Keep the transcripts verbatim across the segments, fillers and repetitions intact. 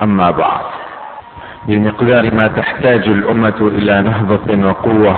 أما بعد، بمقدار ما تحتاج الأمة إلى نهضة وقوة،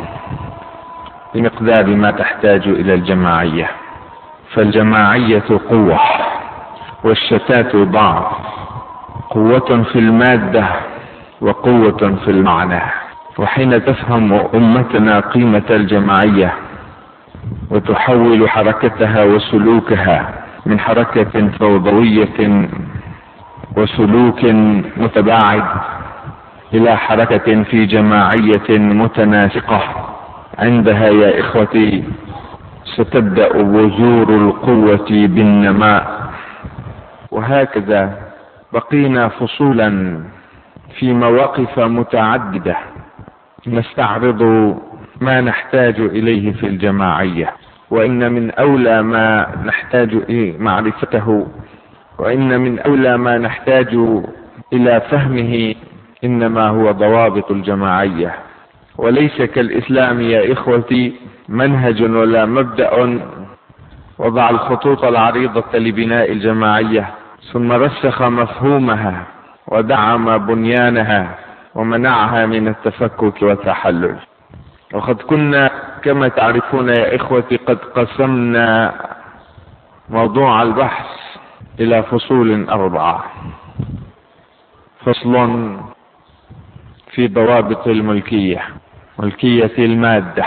بمقدار ما تحتاج إلى الجماعية، فالجماعية قوة والشتات ضعف، قوة في المادة وقوة في المعنى. وحين تفهم أمتنا قيمة الجماعية وتحول حركتها وسلوكها من حركة فوضوية وسلوك متباعد إلى حركة في جماعية متناسقة، عندها يا إخوتي ستبدأ بذور القوة بالنماء. وهكذا بقينا فصولا في مواقف متعددة نستعرض ما نحتاج إليه في الجماعية، وإن من أولى ما نحتاج إليه معرفته، وإن من أولى ما نحتاج إلى فهمه إنما هو ضوابط الجماعية. وليس كالإسلام يا إخوتي منهج ولا مبدأ وضع الخطوط العريضة لبناء الجماعية ثم رسخ مفهومها ودعم بنيانها ومنعها من التفكك والتحلل. وقد كنا كما تعرفون يا إخوتي قد قسمنا موضوع البحث إلى فصول أربعة: فصل في ضوابط الملكية، ملكية المادة،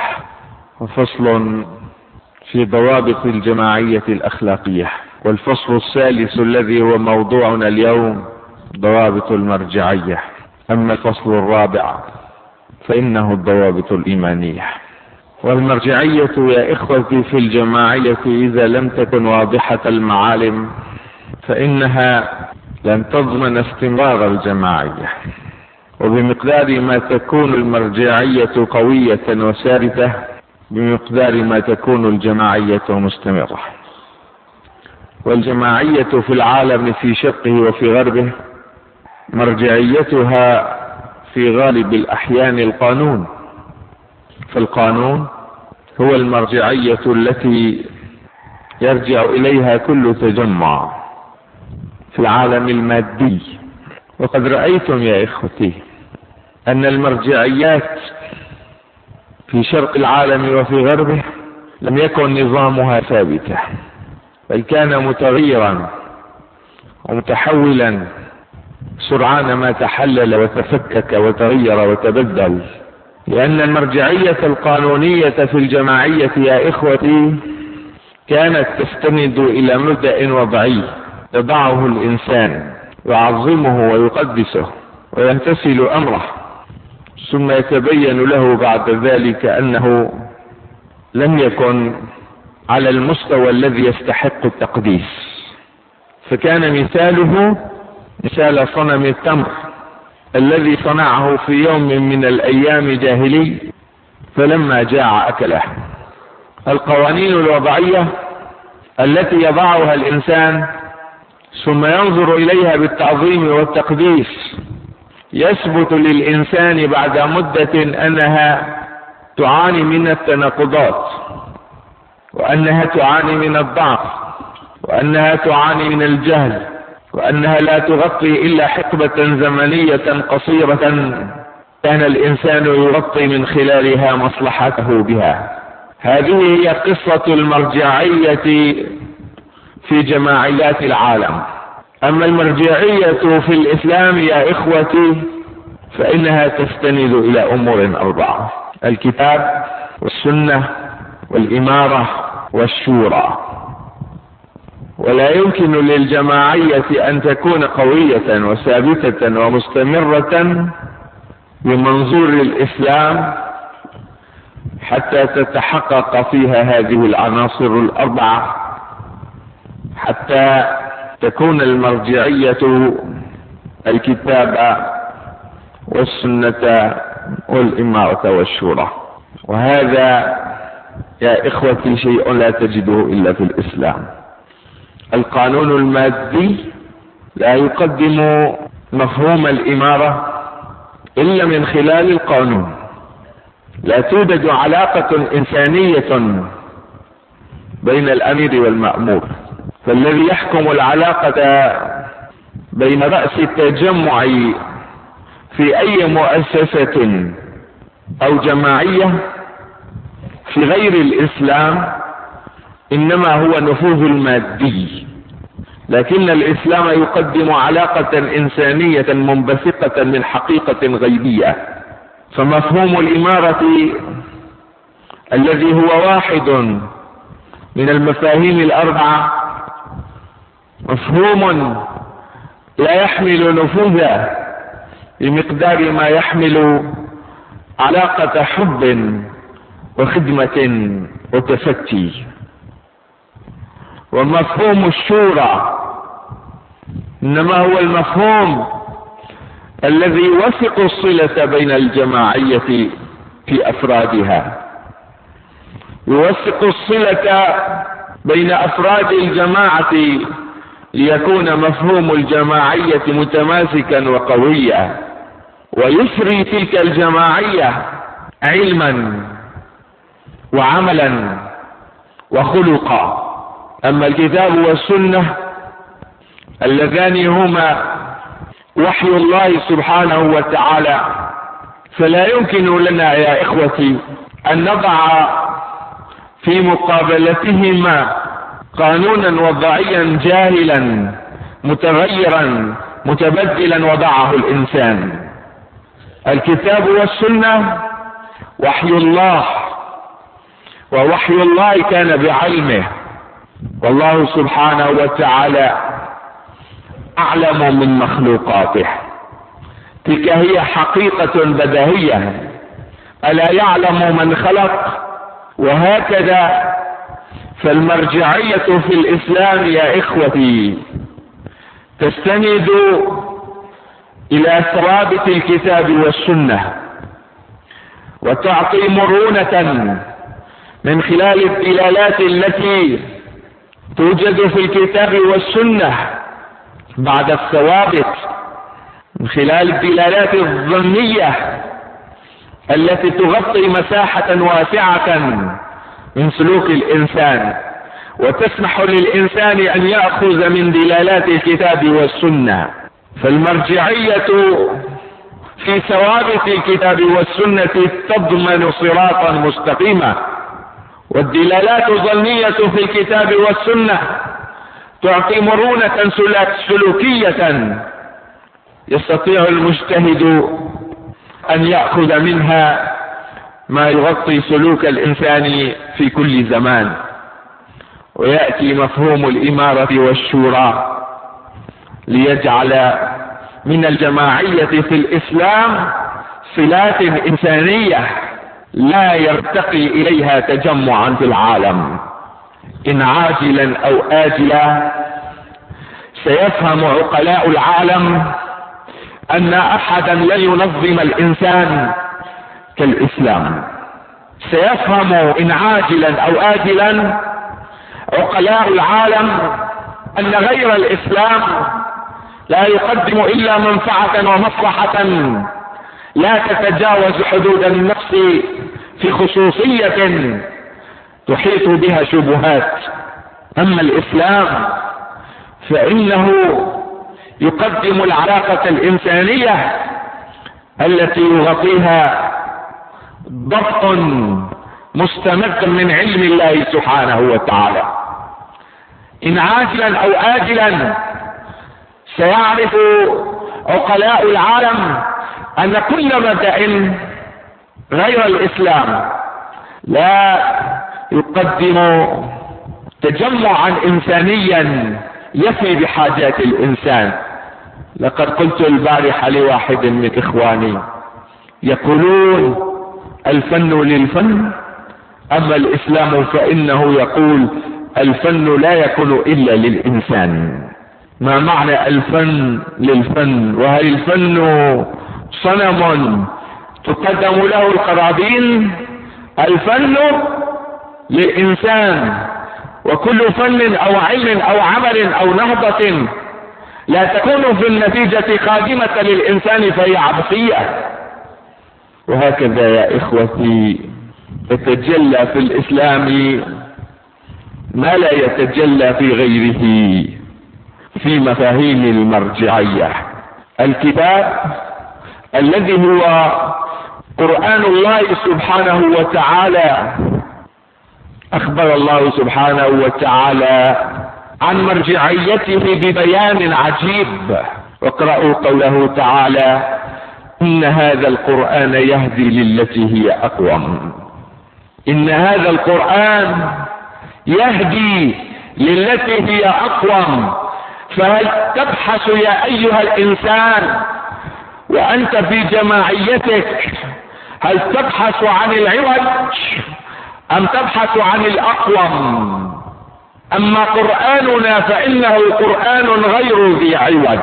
وفصل في ضوابط الجماعية الأخلاقية، والفصل الثالث الذي هو موضوعنا اليوم ضوابط المرجعية. أما الفصل الرابع فإنه الضوابط الإيمانية. والمرجعية يا إخوتي في الجماعية إذا لم تكن واضحة المعالم فإنها لن تضمن استمرار الجماعية. وبمقدار ما تكون المرجعية قوية وثابتة بمقدار ما تكون الجماعية مستمرة. والجماعية في العالم في شرقه وفي غربه مرجعيتها في غالب الأحيان القانون، فالقانون هو المرجعية التي يرجع إليها كل تجمع في العالم المادي. وقد رأيتم يا إخوتي أن المرجعيات في شرق العالم وفي غربه لم يكن نظامها ثابتا، بل كان متغيرا ومتحولا سرعان ما تحلل وتفكك وتغير وتبدل. لأن المرجعية القانونية في الجماعية يا إخوتي كانت تستند إلى مبدأ وضعي يضعه الإنسان يعظمه ويقدسه ويمتثل أمره، ثم يتبين له بعد ذلك أنه لم يكن على المستوى الذي يستحق التقديس. فكان مثاله مثال صنم التمر الذي صنعه في يوم من الأيام جاهلي فلما جاع أكله. القوانين الوضعية التي يضعها الإنسان ثم ينظر إليها بالتعظيم والتقديس يثبت للإنسان بعد مدة أنها تعاني من التناقضات، وأنها تعاني من الضعف، وأنها تعاني من الجهل، وأنها لا تغطي إلا حقبة زمنية قصيرة كان الإنسان يغطي من خلالها مصلحته بها. هذه هي قصة المرجعية في جماعيات العالم. أما المرجعية في الإسلام يا إخوتي فإنها تستند إلى أمور أربعة: الكتاب والسنة والإمارة والشورى. ولا يمكن للجماعية أن تكون قوية وثابتة ومستمرة بمنظور الإسلام حتى تتحقق فيها هذه العناصر الأربعة، حتى تكون المرجعية الكتاب والسنة والإمارة والشورى. وهذا يا إخوتي شيء لا تجده إلا في الإسلام. القانون المادي لا يقدم مفهوم الإمارة إلا من خلال القانون. لا توجد علاقة إنسانية بين الأمير والمأمور، فالذي يحكم العلاقة بين رأس التجمع في أي مؤسسة أو جماعية في غير الإسلام إنما هو نفوذ المادي، لكن الإسلام يقدم علاقة إنسانية منبثقة من حقيقة غيبية. فمفهوم الإمارة الذي هو واحد من المفاهيم الأربعة مفهوم لا يحمل نفوذا بمقدار ما يحمل علاقة حب وخدمة وتفتي. ومفهوم الشورى إنما هو المفهوم الذي يوثق الصلة بين الجماعية في أفرادها، يوثق الصلة بين أفراد الجماعة ليكون مفهوم الجماعية متماسكا وقويا، ويسري تلك الجماعية علما وعملا وخلقا. أما الكتاب والسنة اللذان هما وحي الله سبحانه وتعالى فلا يمكن لنا يا إخوتي أن نضع في مقابلتهما قانونا وضعيا جاهلا متغيرا متبدلا وضعه الإنسان. الكتاب والسنة وحي الله، ووحي الله كان بعلمه، والله سبحانه وتعالى أعلم من مخلوقاته. تلك هي حقيقة بديهية، ألا يعلم من خلق؟ وهكذا فالمرجعية في الإسلام يا إخوتي تستند إلى ثوابت الكتاب والسنة، وتعطي مرونة من خلال الدلالات التي توجد في الكتاب والسنة بعد الثوابت، من خلال الدلالات الظنية التي تغطي مساحة واسعة من سلوك الإنسان، وتسمح للإنسان أن يأخذ من دلالات الكتاب والسنة. فالمرجعية في ثوابت الكتاب والسنة تضمن صراطا مستقيما، والدلالات الظنية في الكتاب والسنة تعطي مرونة سلوكية يستطيع المجتهد أن يأخذ منها ما يغطي سلوك الإنسان في كل زمان. ويأتي مفهوم الإمارة والشورى ليجعل من الجماعية في الإسلام صلات إنسانية لا يرتقي إليها تجمعا في العالم. إن عاجلا أو آجلا سيفهم عقلاء العالم أن أحدا لن ينظم الإنسان كالإسلام. سيفهم إن عاجلا أو آجلا عقلاء العالم أن غير الإسلام لا يقدم إلا منفعة ومصلحة لا تتجاوز حدود النفس في خصوصية تحيط بها شبهات. أما الإسلام فإنه يقدم العلاقة الإنسانية التي يغطيها ضبط مستمد من علم الله سبحانه وتعالى. إن عاجلا أو آجلا سيعرف عقلاء العالم أن كل مبدأ غير الإسلام لا يقدم تجمعا إنسانيا يفي بحاجات الإنسان. لقد قلت البارحة لواحد من إخواني يقولون الفن للفن، أما الإسلام فإنه يقول الفن لا يكون إلا للإنسان. ما معنى الفن للفن؟ وهل الفن صنم تقدم له القرابين؟ الفن للإنسان، وكل فن أو علم أو عمل أو نهضة لا تكون في النتيجة خادمة للإنسان فهي عبثية. وهكذا يا إخوتي يتجلى في الإسلام ما لا يتجلى في غيره. في مفاهيم المرجعية. الكتاب الذي هو قرآن الله سبحانه وتعالى، أخبر الله سبحانه وتعالى عن مرجعيته ببيان عجيب. واقرأوا قوله تعالى: إن هذا القرآن يهدي للتي هي أقوم. إن هذا القرآن يهدي للتي هي أقوم. فهل تبحث يا أيها الإنسان وأنت في جماعيتك، هل تبحث عن العوج أم تبحث عن الأقوم؟ أما قرآننا فإنه قرآن غير ذي عوج.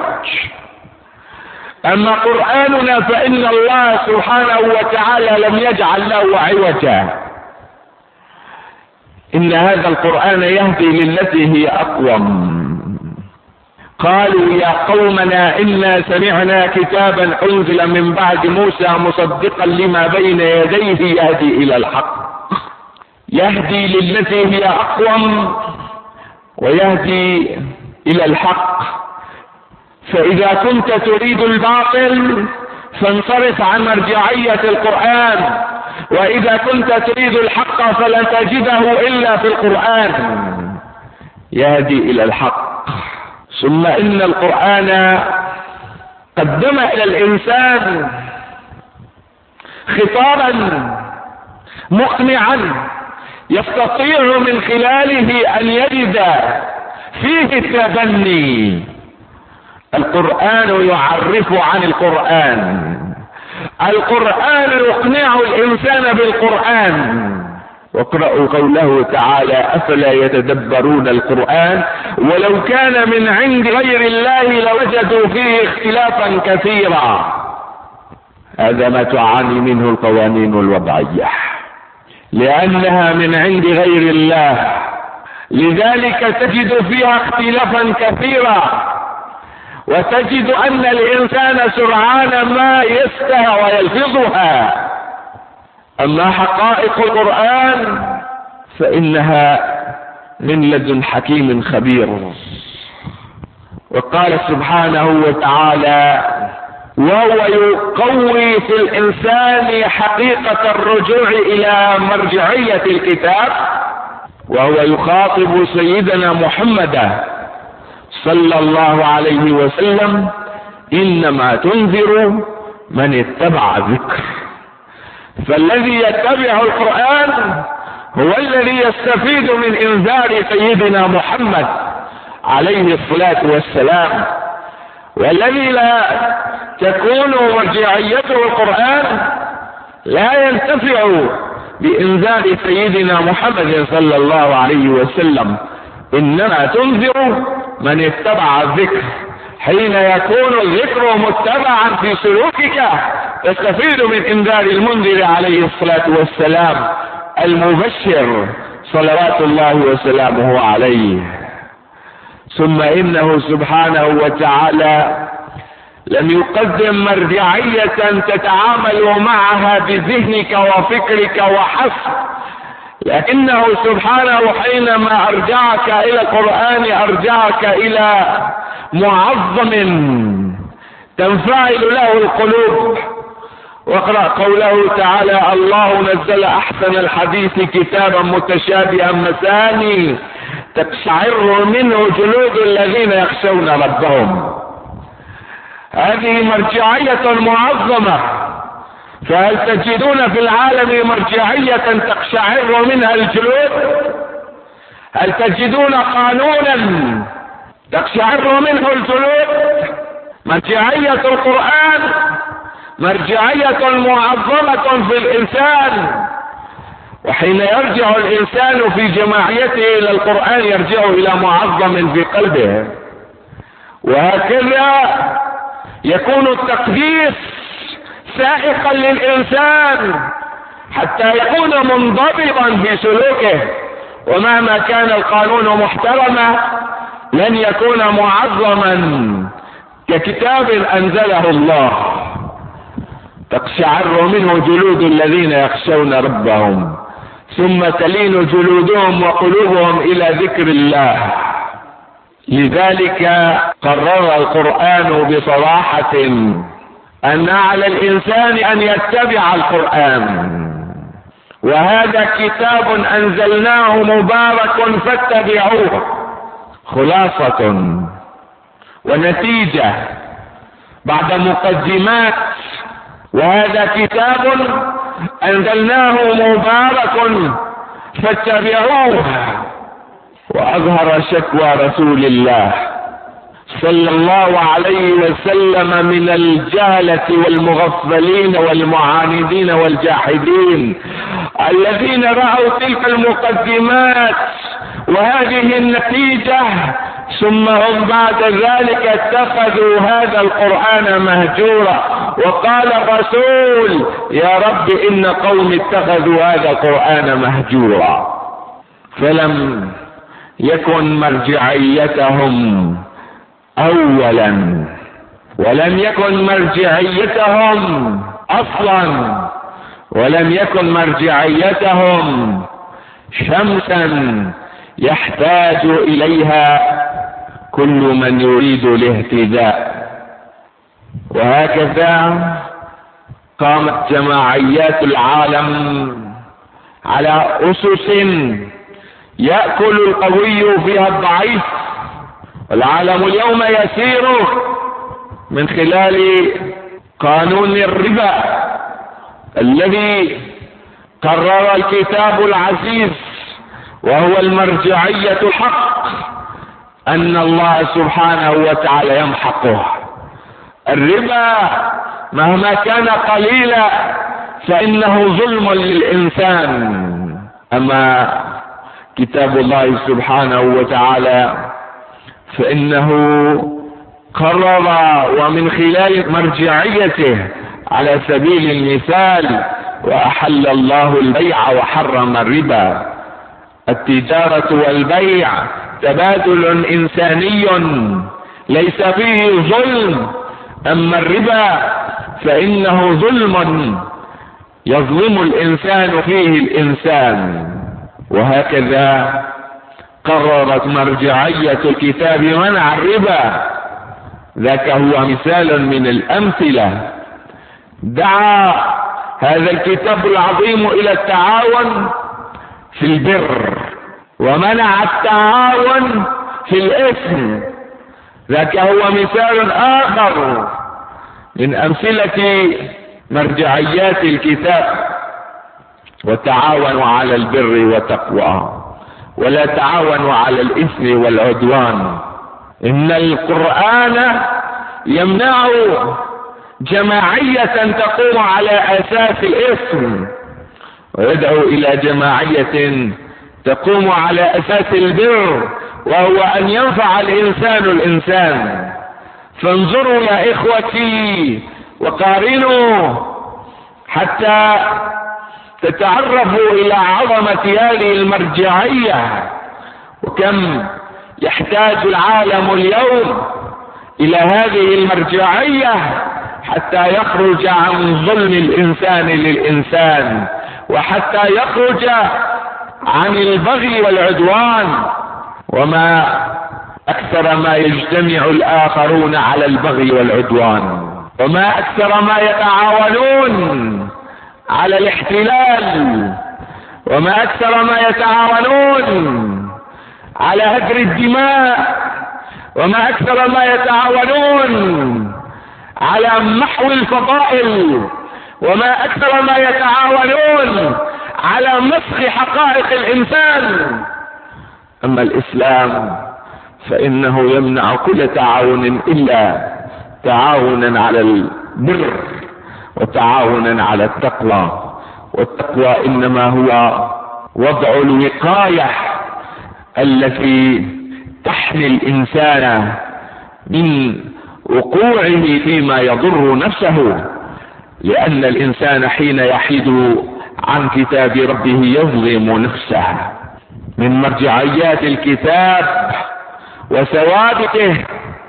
أما قرآننا فإن الله سبحانه وتعالى لم يجعل له عوجا. إن هذا القرآن يهدي للتي هي أقوم. قالوا يا قومنا إنا سمعنا كتابا أنزل من بعد موسى مصدقا لما بين يديه يهدي إلى الحق. يهدي للتي هي أقوم ويهدي إلى الحق. فإذا كنت تريد الباطل فانصرف عن مرجعية القرآن، وإذا كنت تريد الحق فلن تجده إلا في القرآن. يهدي إلى الحق. ثم إن القرآن قدم إلى الإنسان خطابا مقنعا يستطيع من خلاله أن يجد فيه التبني. القرآن يعرف عن القرآن. القرآن يقنع الإنسان بالقرآن. واقرأوا قوله تعالى: أفلا يتدبرون القرآن ولو كان من عند غير الله لوجدوا فيه اختلافا كثيرا. هذا ما تعاني منه القوانين الوضعية، لأنها من عند غير الله، لذلك تجد فيها اختلافا كثيرا، وتجد أن الإنسان سرعان ما يستهى ويلفظها. أما حقائق القرآن فإنها من لدن حكيم خبير. وقال سبحانه وتعالى: وهو يقوي في الإنسان حقيقة الرجوع إلى مرجعية الكتاب. وهو يخاطب سيدنا محمد صلى الله عليه وسلم: إنما تنذر من اتبع الذكر. فالذي يتبع القرآن هو الذي يستفيد من إنذار سيدنا محمد عليه الصلاة والسلام. والذي لا تكون مرجعيته القرآن لا ينتفع بإنذار سيدنا محمد صلى الله عليه وسلم. إنما تنذر من اتبع الذكر. حين يكون الذكر متبعا في سلوكك تستفيد من انذار المنذر عليه الصلاة والسلام المبشر صلوات الله وسلامه عليه. ثم انه سبحانه وتعالى لم يقدم مرجعية تتعامل معها بذهنك وفكرك وحسب، لكنه سبحانه حينما ارجعك الى القرآن ارجعك الى معظم تنفعل له القلوب. واقرأ قوله تعالى: الله نزل احسن الحديث كتابا متشابها مثاني تقشعر منه جلود الذين يخشون ربهم. هذه مرجعية معظمة. فهل تجدون في العالم مرجعية تقشعر منها الجلود؟ هل تجدون قانونا تقشعر منه الجلود؟ مرجعية القرآن مرجعية معظمة في الإنسان. وحين يرجع الإنسان في جماعيته إلى القرآن يرجع إلى معظم في قلبه. وهكذا يكون التقديس سائقا للإنسان حتى يكون منضبطا في سلوكه. ومهما كان القانون محترما لن يكون معظما ككتاب أنزله الله تقشعر منه جلود الذين يخشون ربهم ثم تلين جلودهم وقلوبهم إلى ذكر الله. لذلك قرر القرآن بصراحة أن على الإنسان أن يتبع القرآن، وهذا كتاب أنزلناه مبارك فاتبعوه. خلاصة ونتيجة بعد مقدمات، وهذا كتاب أنزلناه مبارك فاتبعوه. وأظهر شكوى رسول الله صلى الله عليه وسلم من الجهلة والمغفلين والمعاندين والجاحدين الذين رأوا تلك المقدمات وهذه النتيجة، ثم هم بعد ذلك اتخذوا هذا القرآن مهجورا. وقال الرسول: يا رب إن قوم اتخذوا هذا القرآن مهجورا. فلم يكن مرجعيتهم اولا، ولم يكن مرجعيتهم اصلا، ولم يكن مرجعيتهم شمسا يحتاج اليها كل من يريد الاهتداء. وهكذا قامت جماعيات العالم على اسس يأكل القوي فيها الضعيف. والعالم اليوم يسير من خلال قانون الربا الذي قرر الكتاب العزيز، وهو المرجعية الحق، أن الله سبحانه وتعالى يمحقه. الربا مهما كان قليلا فإنه ظلم للإنسان، أما كتاب الله سبحانه وتعالى فإنه قرر ومن خلال مرجعيته على سبيل المثال وأحل الله البيع وحرم الربا. التجارة والبيع تبادل إنساني ليس فيه ظلم، أما الربا فإنه ظلم يظلم الإنسان فيه الإنسان. وهكذا قررت مرجعية الكتاب منع الربا. ذاك هو مثال من الأمثلة. دعا هذا الكتاب العظيم إلى التعاون في البر، ومنع التعاون في الإثم. ذاك هو مثال آخر من أمثلة مرجعيات الكتاب. وتعاونوا على البر والتقوى ولا تعاونوا على الإثم والعدوان. إن القرآن يمنع جماعية تقوم على أساس الإثم، ويدعو إلى جماعية تقوم على أساس البر، وهو أن ينفع الإنسان الإنسان. فانظروا يا إخوتي وقارنوا حتى تتعرفوا إلى عظمة هذه المرجعية، وكم يحتاج العالم اليوم إلى هذه المرجعية حتى يخرج عن ظلم الإنسان للإنسان، وحتى يخرج عن البغي والعدوان. وما أكثر ما يجتمع الآخرون على البغي والعدوان، وما أكثر ما يتعاونون على الاحتلال، وما أكثر ما يتعاونون على هدر الدماء، وما أكثر ما يتعاونون على محو الفضائل، وما أكثر ما يتعاونون على مسخ حقائق الإنسان. أما الإسلام فإنه يمنع كل تعاون إلا تعاونا على البر وتعاونا على التقوى. والتقوى إنما هو وضع الوقاية التي تحمي الإنسان من وقوعه فيما يضر نفسه، لأن الإنسان حين يحيد عن كتاب ربه يظلم نفسه. من مرجعيات الكتاب وثوابته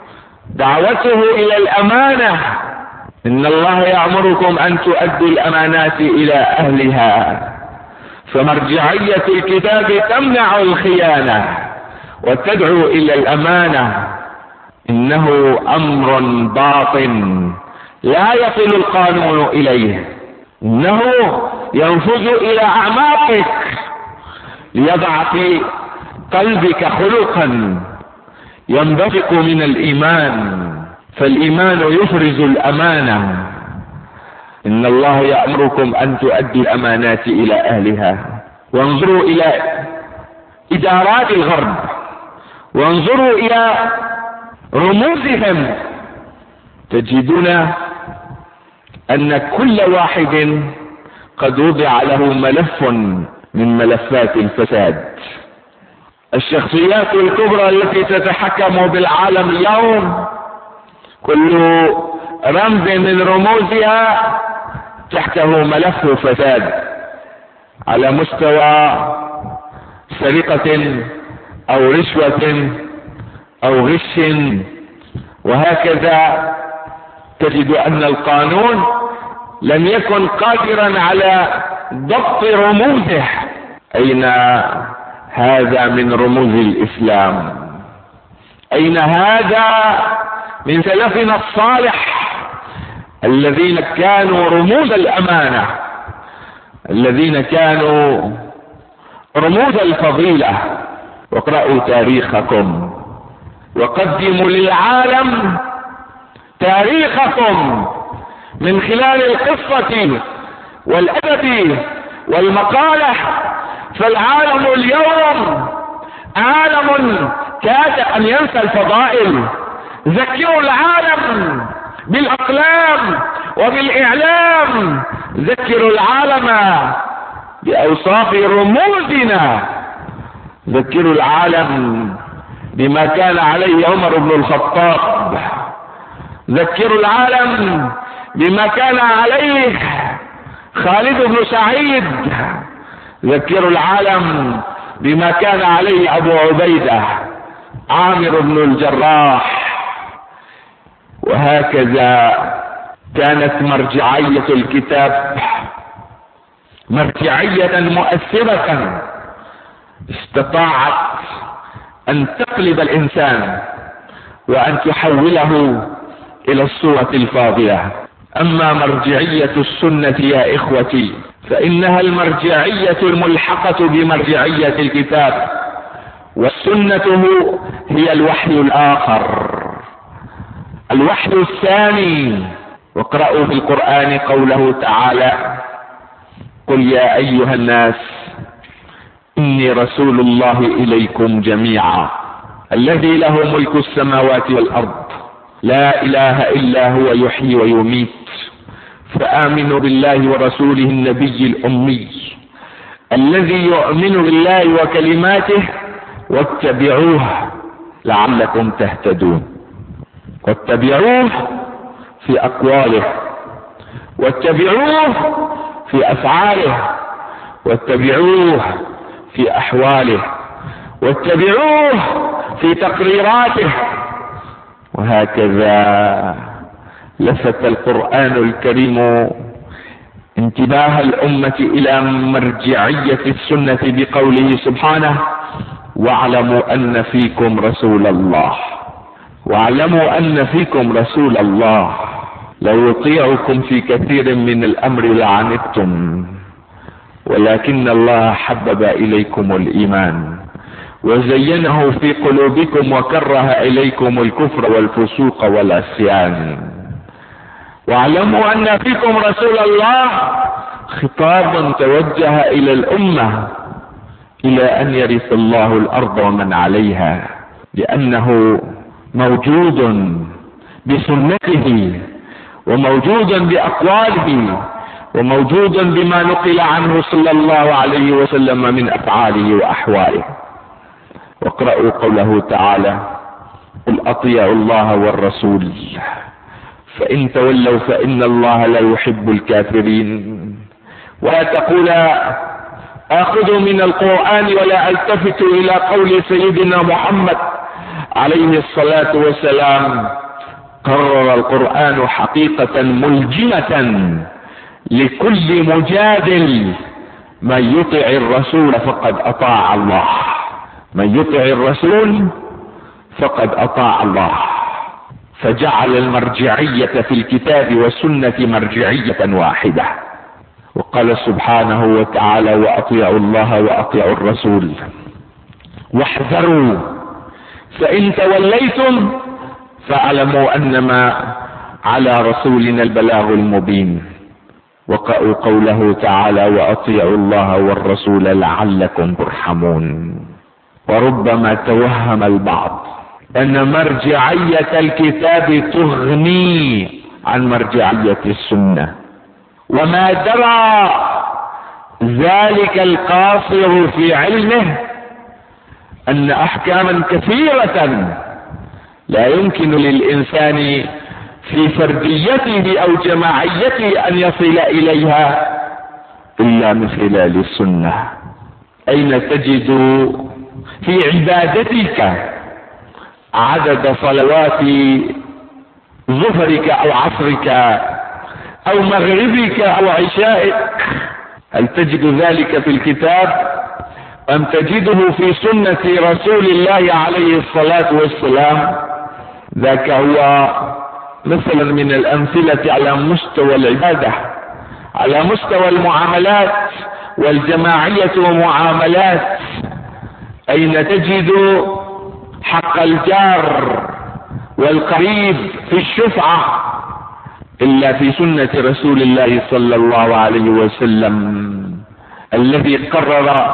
دعوته إلى الأمانة. إن الله يأمركم أن تؤدوا الأمانات إلى أهلها. فمرجعية الكتاب تمنع الخيانة، وتدعو إلى الأمانة، إنه أمر باطن لا يصل القانون إليه، إنه ينفذ إلى أعماقك ليضع في قلبك خلقا ينبثق من الإيمان، فالإيمان يفرز الأمانة. إن الله يأمركم أن تؤدوا الأمانات إلى أهلها. وانظروا إلى إدارات الغرب، وانظروا إلى رموزهم، تجدون أن كل واحد قد وضع له ملف من ملفات الفساد. الشخصيات الكبرى التي تتحكم بالعالم اليوم كل رمز من رموزها تحته ملف فساد، على مستوى سرقة أو رشوة أو غش، وهكذا تجد أن القانون لم يكن قادرا على ضبط رموزه. أين هذا من رموز الإسلام؟ أين هذا من سلفنا الصالح الذين كانوا رموز الأمانة، الذين كانوا رموز الفضيلة؟ واقرأوا تاريخكم وقدموا للعالم تاريخكم من خلال القصة والأدب والمقالة. فالعالم اليوم عالم كاد أن ينسى الفضائل. ذكروا العالم بالأقلام وبالإعلام، ذكروا العالم بأوصاف رموزنا، ذكروا العالم بما كان عليه عمر بن الخطاب، ذكروا العالم بما كان عليه خالد بن سعيد، ذكروا العالم بما كان عليه أبو عبيدة عامر بن الجراح. وهكذا كانت مرجعية الكتاب مرجعية مؤثرة استطاعت أن تقلب الإنسان وأن تحوله إلى الصورة الفاضلة. أما مرجعية السنة يا إخوتي فإنها المرجعية الملحقة بمرجعية الكتاب، والسنة هي الوحي الآخر، الوحي الثاني. واقرأوا في القرآن قوله تعالى: قل يا أيها الناس إني رسول الله إليكم جميعا الذي له ملك السماوات والأرض لا إله إلا هو يحيي ويميت فآمنوا بالله ورسوله النبي الأمي الذي يؤمن بالله وكلماته واتبعوه لعلكم تهتدون. واتبعوه في أقواله، واتبعوه في أفعاله، واتبعوه في أحواله، واتبعوه في تقريراته. وهكذا لفت القرآن الكريم انتباه الأمة إلى مرجعية السنة بقوله سبحانه: واعلموا أن فيكم رسول الله واعلموا أن فيكم رسول الله لو يطيعكم في كثير من الأمر لعنتم ولكن الله حبب إليكم الإيمان وزينه في قلوبكم وكره إليكم الكفر والفسوق والعصيان. واعلموا أن فيكم رسول الله خطاب توجه إلى الأمة إلى أن يرث الله الأرض ومن عليها، لأنه موجود بسنته وموجود بأقواله وموجود بما نقل عنه صلى الله عليه وسلم من أفعاله وأحواله. واقرأوا قوله تعالى: قل أطيعوا الله والرسول فإن تولوا فإن الله لا يحب الكافرين. ولا تقول آخذ من القرآن ولا ألتفت إلى قول سيدنا محمد عليه الصلاة والسلام. قرر القرآن حقيقة ملجمة لكل مجادل: من يطع الرسول فقد أطاع الله، من يطع الرسول فقد أطاع الله، فجعل المرجعية في الكتاب والسنة مرجعية واحدة. وقال سبحانه وتعالى: وأطيعوا الله وأطيعوا الرسول واحذروا فإن توليتم فاعلموا أنما على رسولنا البلاغ المبين. وقرأوا قوله تعالى: وأطيعوا الله والرسول لعلكم ترحمون. وربما توهم البعض أن مرجعية الكتاب تغني عن مرجعية السنة، وما درى ذلك القاصر في علمه أن أحكاما كثيرة لا يمكن للإنسان في فرديته أو جماعيته أن يصل إليها إلا من خلال السنة. أين تجد في عبادتك عدد صلوات ظهرك أو عصرك أو مغربك أو عشائك؟ هل تجد ذلك في الكتاب أم تجده في سنة رسول الله عليه الصلاة والسلام؟ ذاك هو مثلا من الأمثلة على مستوى العبادة، على مستوى المعاملات والجماعية ومعاملات. أين تجد حق الجار والقريب في الشفعة إلا في سنة رسول الله صلى الله عليه وسلم، الذي قرر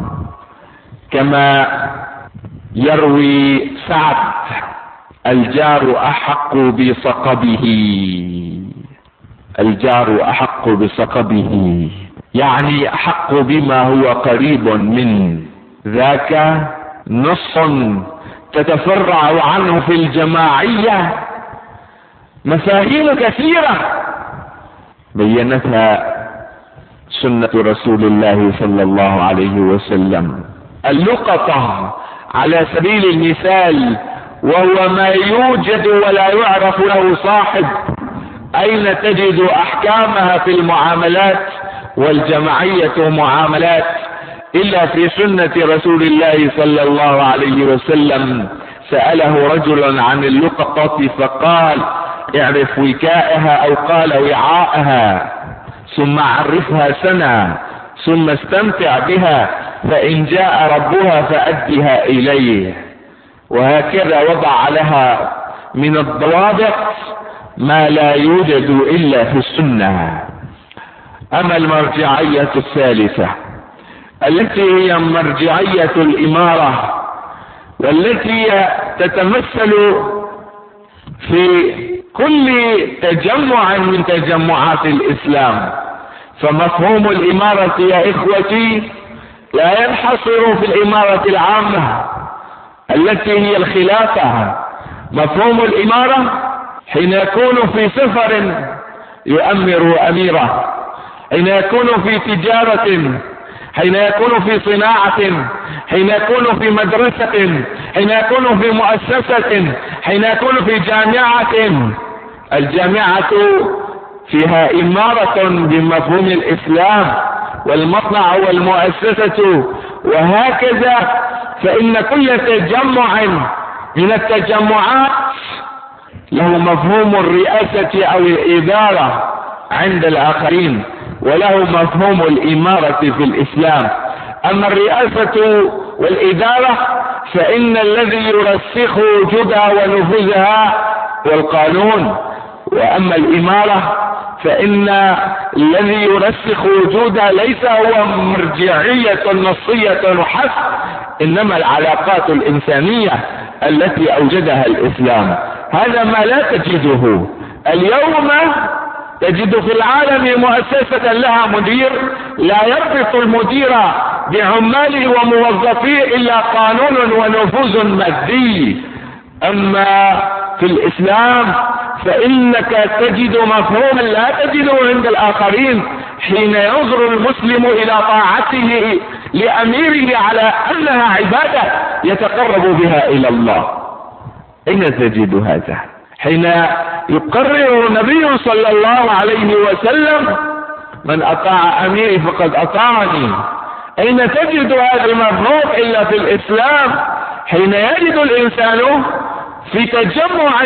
كما يروي سعد: الجار أحق بصقبه، الجار أحق بصقبه، يعني أحق بما هو قريب من ذاك. نص تتفرع عنه في الجماعية مفاهيم كثيرة بينتها سنة رسول الله صلى الله عليه وسلم. اللقطة على سبيل المثال، وهو ما يوجد ولا يعرف له صاحب. أين تجد أحكامها في المعاملات والجماعية معاملات إلا في سنة رسول الله صلى الله عليه وسلم. سأله رجل عن اللقطة فقال: اعرف وكائها، أو قال وعاءها، ثم عرفها سنة، ثم استمتع بها، فإن جاء ربها فأدها إليه. وهكذا وضع لها من الضوابط ما لا يوجد إلا في السنة. أما المرجعية الثالثة التي هي مرجعية الإمارة، والتي تتمثل في كل تجمع من تجمعات الإسلام، فمفهوم الإمارة يا إخوتي لا ينحصر في الإمارة العامة التي هي الخلافة. مفهوم الإمارة حين يكون في سفر يؤمر أميره، حين يكون في تجارة، حين يكون في صناعة، حين يكون في مدرسة، حين يكون في مؤسسة، حين يكون في جامعة. الجامعة فيها إمارة بمفهوم الإسلام، والمصنع والمؤسسة، وهكذا. فإن كل تجمع من التجمعات له مفهوم الرئاسة أو الإدارة عند الآخرين، وله مفهوم الإمارة في الإسلام. أما الرئاسة والإدارة فإن الذي يرسخ وجودها ونفوذها هو القانون، وأما الإمارة فإن الذي يرسخ وجودها ليس هو مرجعية نصية وحسب، إنما العلاقات الإنسانية التي أوجدها الإسلام. هذا ما لا تجده اليوم. تجد في العالم مؤسسة لها مدير لا يربط المدير بعماله وموظفيه إلا قانون ونفوذ مادي. أما في الإسلام فإنك تجد مفهوما لا تجده عند الآخرين، حين ينظر المسلم إلى طاعته لأميره على أنها عبادة يتقرب بها إلى الله. أين تجد هذا؟ حين يقرر النبي صلى الله عليه وسلم: من أطاع أميري فقد أطاعني. أين تجد هذا المفهوم إلا في الإسلام؟ حين يجد الإنسان في تجمع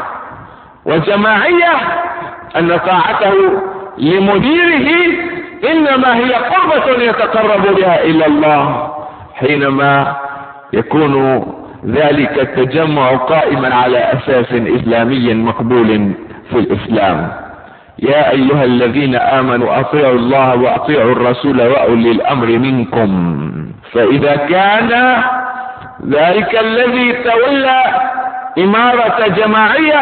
وجماعية أن طاعته لمديره إنما هي قربة يتقرب بها إلى الله، حينما يكون ذلك التجمع قائما على أساس إسلامي مقبول في الإسلام. يا أيها الذين آمنوا أطيعوا الله وأطيعوا الرسول وأولي الأمر منكم، فإذا كان ذلك الذي تولى إمارة جماعية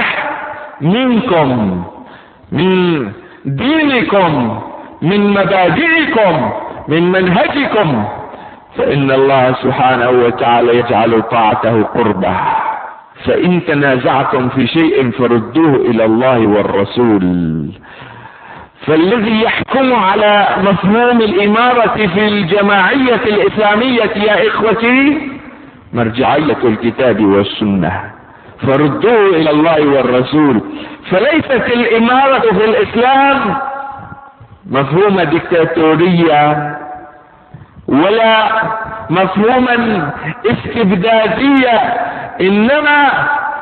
منكم، من دينكم، من مبادئكم، من منهجكم، فإن الله سبحانه وتعالى يجعل طاعته قربة. فإن تنازعتم في شيء فردوه إلى الله والرسول. فالذي يحكم على مفهوم الإمارة في الجماعية الإسلامية يا إخوتي مرجعية الكتاب والسنة، فردوه إلى الله والرسول. فليست الإمارة في الإسلام مفهوم ديكتاتورية ولا مفهوما استبدادية، إنما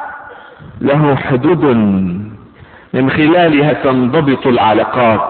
له حدود من خلالها تنضبط العلاقات.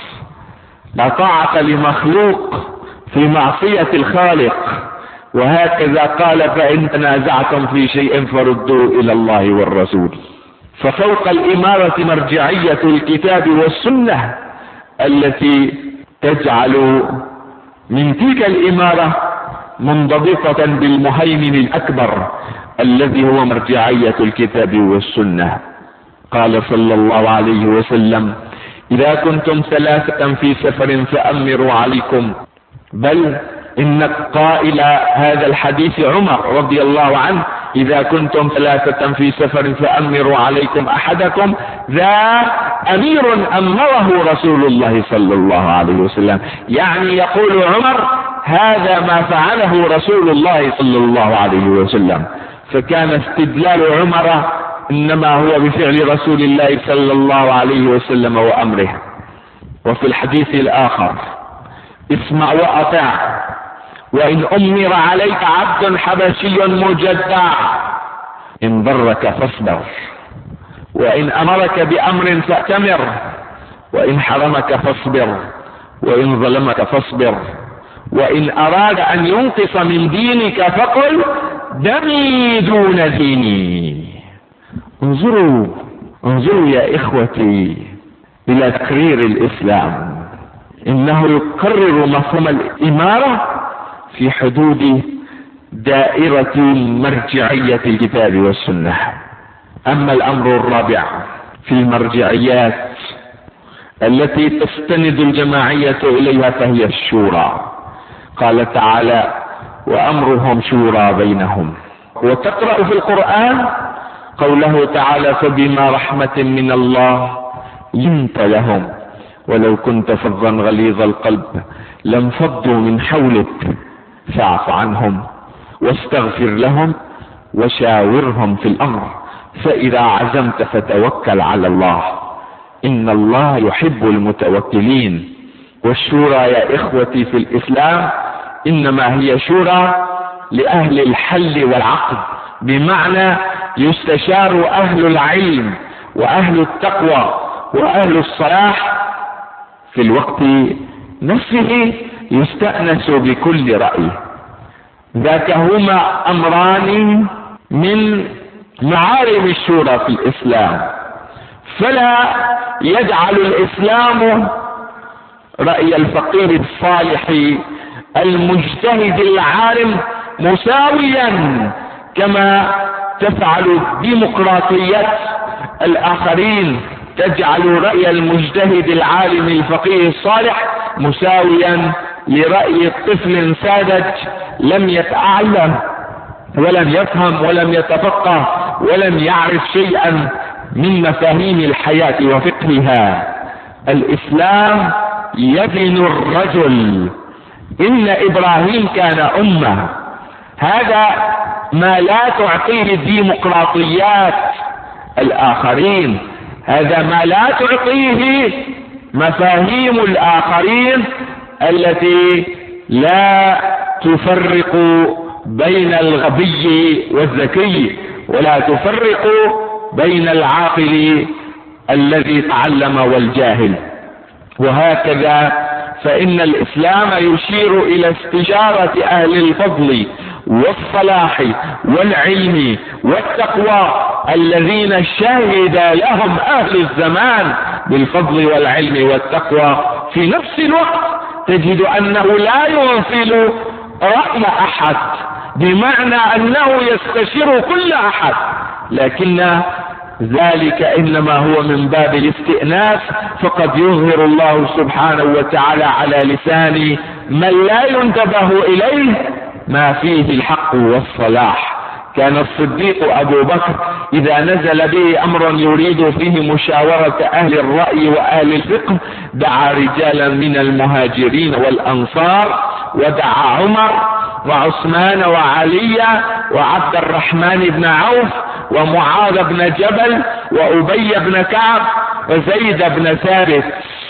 لا طاعة لمخلوق في معصية الخالق، وهكذا قال فإن تنازعتم في شيء فردوه إلى الله والرسول. ففوق الإمارة مرجعية الكتاب والسنة التي تجعل من تلك الإمارة منضبطة بالمهيمن الأكبر الذي هو مرجعية الكتاب والسنة. قال صلى الله عليه وسلم: إذا كنتم ثلاثة في سفر فأمروا عليكم. بل إن قائل هذا الحديث عمر رضي الله عنه: إذا كنتم ثلاثة في سفر فأمروا عليكم أحدكم ذا أمير أمره رسول الله صلى الله عليه وسلم. يعني يقول عمر هذا ما فعله رسول الله صلى الله عليه وسلم. فكان استدلال عمر إنما هو بفعل رسول الله صلى الله عليه وسلم وأمره. وفي الحديث الآخر: اسمع وأطع، وإن أمر عليك عبد حبشي مجدع إن ضرك فاصبر، وإن أمرك بأمر فأتمر، وإن حرمك فاصبر، وإن ظلمك فاصبر، وإن أراد أن ينقص من دينك فقل دمي دون ديني. انظروا انظروا يا إخوتي إلى تقرير الإسلام، إنه يقرر مفهوم الإمارة في حدود دائرة مرجعية الكتاب والسنة. أما الأمر الرابع في المرجعيات التي تستند الجماعية إليها فهي الشورى. قال تعالى: وأمرهم شورى بينهم. وتقرأ في القرآن قوله تعالى: فبما رحمة من الله لنت لهم ولو كنت فظا غليظ القلب لانفضوا من حولك فاعف عنهم واستغفر لهم وشاورهم في الأمر فإذا عزمت فتوكل على الله إن الله يحب المتوكلين. والشورى يا إخوتي في الإسلام إنما هي شورى لأهل الحل والعقد، بمعنى يستشار أهل العلم وأهل التقوى وأهل الصلاح في الوقت نفسه، يستأنس بكل رأي. ذاك هما أمران من معالم الشورى في الإسلام. فلا يجعل الإسلام رأي الفقير الصالح المجتهد العالم مساويا كما تفعل ديمقراطية الآخرين، تجعل رأي المجتهد العالم الفقيه الصالح مساويا لرأي طفل ساذج لم يتعلم ولم يفهم ولم يتفقه ولم يعرف شيئا من مفاهيم الحياة وفقهها. الإسلام يبن الرجل. إن إبراهيم كان أمة. هذا ما لا تعطيه الديمقراطيات الآخرين، هذا ما لا تعطيه مفاهيم الآخرين التي لا تفرق بين الغبي والذكي، ولا تفرق بين العاقل الذي تعلم والجاهل. وهكذا فإن الإسلام يشير إلى استشارة أهل الفضل والصلاح والعلم والتقوى الذين شهد لهم أهل الزمان بالفضل والعلم والتقوى. في نفس الوقت تجد أنه لا يغفل رأي أحد، بمعنى أنه يستشير كل أحد، لكن ذلك إنما هو من باب الاستئناس، فقد يظهر الله سبحانه وتعالى على لسان من لا ينتبه إليه ما فيه الحق والصلاح. كان الصديق أبو بكر إذا نزل به أمر يريد فيه مشاورة أهل الرأي وأهل الفقه دعا رجالا من المهاجرين والأنصار، ودعا عمر وعثمان وعلي وعبد الرحمن بن عوف ومعاذ بن جبل وأبي بن كعب وزيد بن ثابت،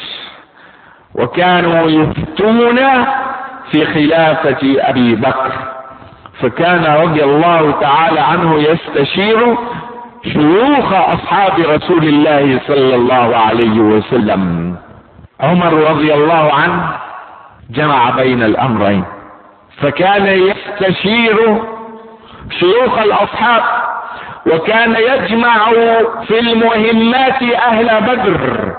وكانوا يفتون في خلافة أبي بكر. فكان رضي الله تعالى عنه يستشير شيوخ أصحاب رسول الله صلى الله عليه وسلم. عمر رضي الله عنه جمع بين الأمرين، فكان يستشير شيوخ الأصحاب، وكان يجمع في المهمات أهل بدر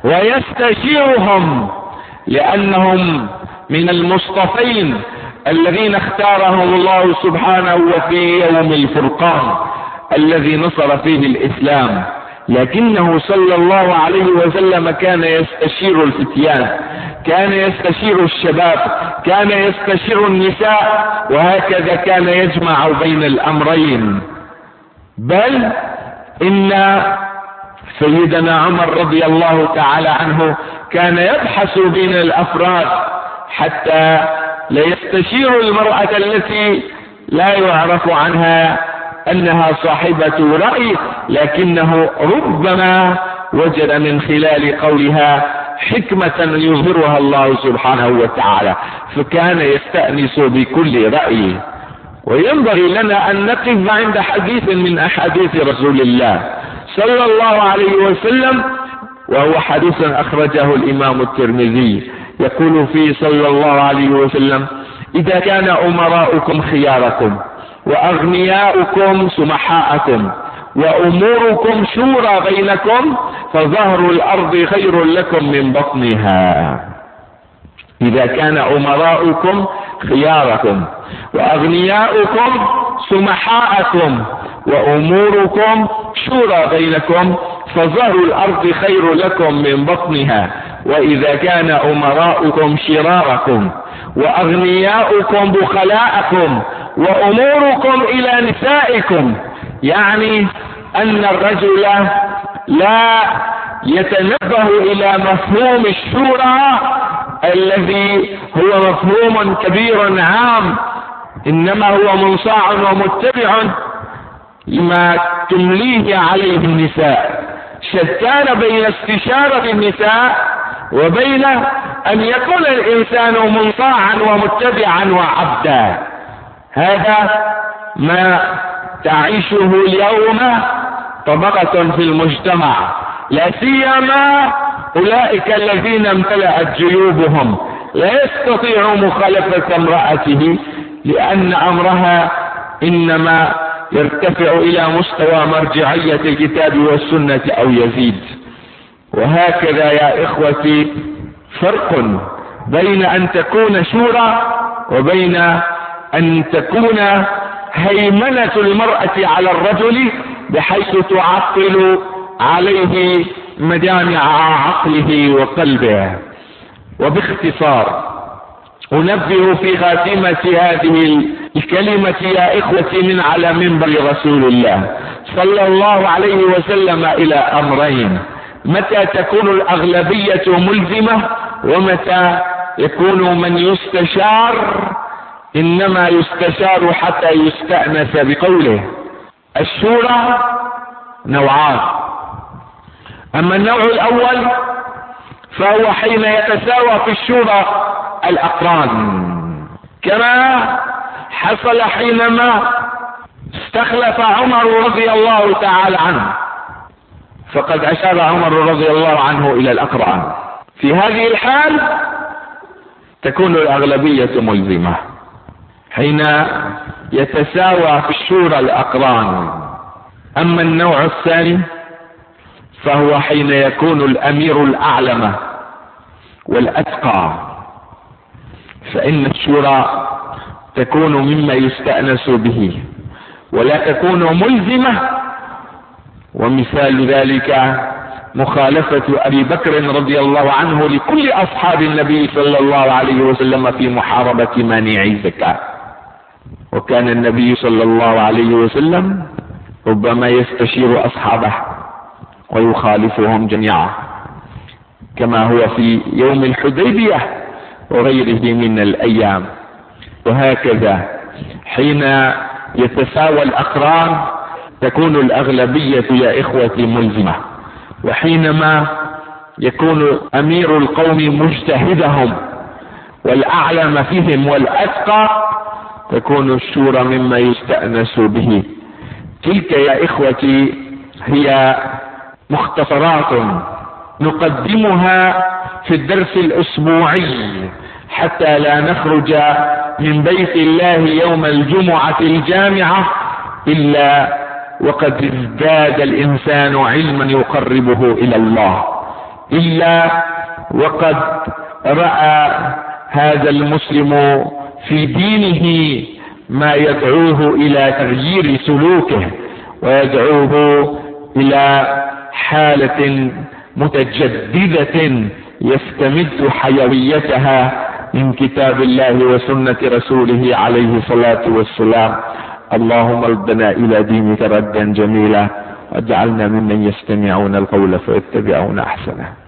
ويستشيرهم، لأنهم من المصطفين الذين اختارهم الله سبحانه وفي يوم الفرقان الذي نصر فيه الإسلام. لكنه صلى الله عليه وسلم كان يستشير الفتيان، كان يستشير الشباب، كان يستشير النساء، وهكذا كان يجمع بين الأمرين. بل إن سيدنا عمر رضي الله تعالى عنه كان يبحث بين الأفراد حتى لا يستشير المرأة التي لا يعرف عنها أنها صاحبة رأي، لكنه ربما وجد من خلال قولها حكمة يظهرها الله سبحانه وتعالى، فكان يستأنس بكل رأي. وينبغي لنا أن نقف عند حديث من أحاديث رسول الله صلى الله عليه وسلم، وهو حديث أخرجه الإمام الترمذي، يقول فيه صلى الله عليه وسلم: إذا كان أمراؤكم خياركم وأغنياؤكم سمحاءكم وأموركم شورى بينكم فظهر الأرض خير لكم من بطنها. إذا كان أمراؤكم خياركم وأغنياؤكم سمحاءكم وأموركم شورى بينكم فظهر الأرض خير لكم من بطنها. وإذا كان أمراؤكم شراركم وأغنياؤكم بخلاءكم وأموركم إلى نسائكم، يعني أن الرجل لا يتنبه إلى مفهوم الشورى الذي هو مفهوم كبير عام، إنما هو منصاع ومتبع لما تمليه عليه النساء. شتان بين استشارة النساء وبين أن يكون الإنسان منصاعا ومتبعا وعبدا. هذا ما تعيشه اليوم طبقة في المجتمع، لا سيما أولئك الذين امتلأت جيوبهم لا يستطيع مخالفة امرأته، لأن أمرها إنما يرتفع إلى مستوى مرجعية الكتاب والسنة أو يزيد. وهكذا يا إخوتي فرق بين أن تكون شورى وبين أن تكون هيمنة المرأة على الرجل بحيث تعطل عليه مجامع عقله وقلبه. وباختصار أنبه في خاتمة هذه الكلمة يا إخوتي من على منبر رسول الله صلى الله عليه وسلم إلى أمرين: متى تكون الأغلبية ملزمة، ومتى يكون من يستشار إنما يستشار حتى يستأنس بقوله. الشورى نوعان: أما النوع الأول فهو حين يتساوى في الشورى الأقران، كما حصل حينما استخلف عمر رضي الله تعالى عنه، فقد أشار عمر رضي الله عنه إلى الأقران. في هذه الحال تكون الأغلبية ملزمة حين يتساوى في الشورى الأقران. أما النوع الثاني فهو حين يكون الأمير الأعلم والأتقى، فإن الشورى تكون مما يستأنس به ولا تكون ملزمة. ومثال ذلك مخالفة أبي بكر رضي الله عنه لكل أصحاب النبي صلى الله عليه وسلم في محاربة مانعي الزكاة. وكان النبي صلى الله عليه وسلم ربما يستشير أصحابه ويخالفهم جميعا، كما هو في يوم الحديبية وغيره من الأيام. وهكذا حين يتساوى الأقران تكون الأغلبية يا إخوتي ملزمة. وحينما يكون أمير القوم مجتهدهم والأعلم فيهم والأتقى تكون الشورى مما يستأنس به. تلك يا إخوتي هي مختصرات نقدمها في الدرس الأسبوعي حتى لا نخرج من بيت الله يوم الجمعة الجامعة إلا وقد ازداد الإنسان علما يقربه إلى الله، إلا وقد رأى هذا المسلم في دينه ما يدعوه إلى تغيير سلوكه ويدعوه إلى حالة متجددة يستمد حيويتها من كتاب الله وسنة رسوله عليه الصلاة والسلام. اللهم ردنا إلى دينك ردا جميلا واجعلنا ممن يستمعون القول فيتبعون أحسنه.